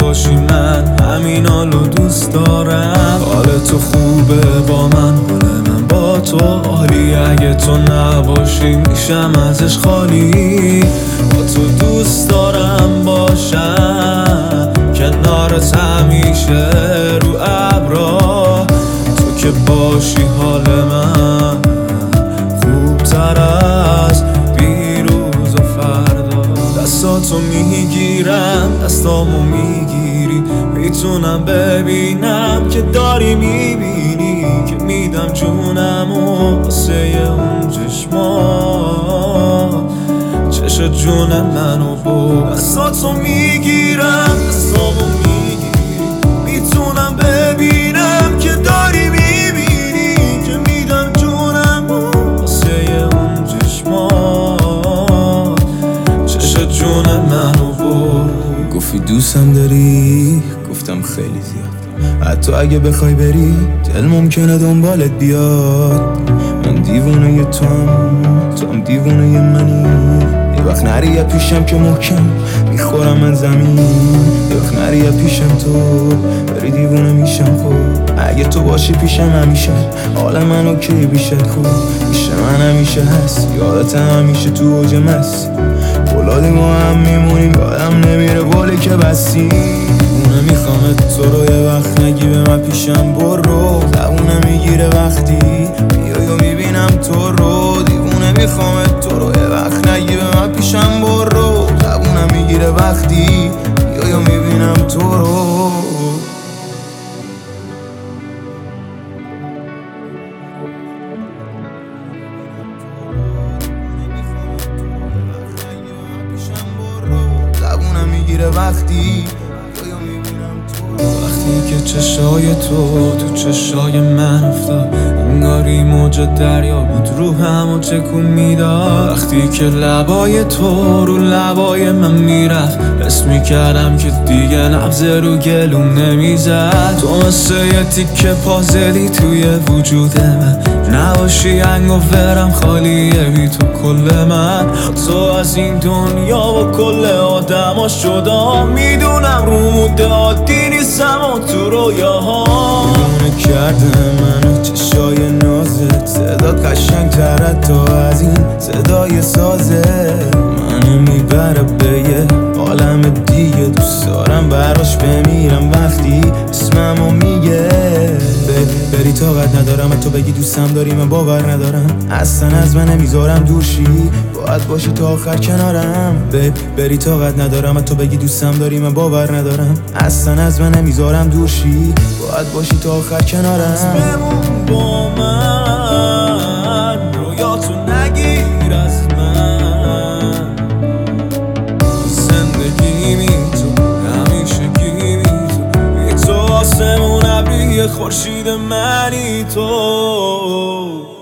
باشی من همین حالو دوست دارم. حال تو خوبه با من، حال من با تو عالی. اگه تو نباشی میشم ازش خالی. با تو دوست دارم باشم کنارت همیشه رو ابرا. تو که باشی حال من خوبتر از دیروز و فردا. دستاتو میگیرم دستامو میگیری، میتونم ببینم که داری میبینی که میدم جونمو واسه اون چشمات. چش جون منو با دستاتو میگیرم دستامو میگیری، میتونم ببینم که داری میبینی که میدم جونمو واسه اون چشمات. چش جون منو با. گفتی دوستم داری، گفتم خیلی زیاد. حتی اگه بخوای بری دل ممکنه دنبالت بیاد. من دیوونه توام دیوونه منی. یه وقت نری یه پیشم که محکم میخورم من زمین. یه وقت نری یه پیشم تو بری دیوونه میشم. خب اگه تو باشی پیشم همیشه حال من اوکی بیشت. خوب پیش من همیشه هست، یادت همیشه تو اوج مست. بلادی ما هم میمونیم یادم نمیره بولی که بستی. دیوونه میخوامت تو رو یه وقت نگی به من پیشم برو. زبونه میگیره وقتی بیای و میبینم تو رو. دیوونه میخوامت تو رو یه وقت نگی به من پیشم برو. زبونه میگیره وقتی بیای و میبینم تو رو. زبونم میگیره وقتی که چشای تو چشای من افتاد، انگاری موج دریا بود رو همو تکون میداد. وقتی که لبای تو رو لبای من میرفت، حس میکردم که دیگه نبض رو گلوم نمیزد. تو مثل یه تیکه پازلی توی وجود من، نباشی انگ و ورم خالیه بی تو کل من. تو از این دنیا و کل آدما شدا میدونم رو مده عادی نیستم و تو رویاها. دیوونه کرده منو چشای نازت، صدات قشنگ تره تا از این صدای سازه. منو میبره به یه عالم دیگه، دوست دارم براش بمیرم وقتی اسممو میگه. بری طاقت ندارم تو بگی دوستم داری، من باور ندارم اصلا از من نمیذارم دورشی. باید باشی تا آخر کنارم. بری طاقت ندارم تو بگی دوستم داری، من باور ندارم اصلا از من نمیذارم دورشی. باید باشی تا آخر کنارم. بمون با من، رویاتو نگیر از من. زندگی می تو همیشه گیمی تو، یه تو آسمون ابری خورشید منی تو.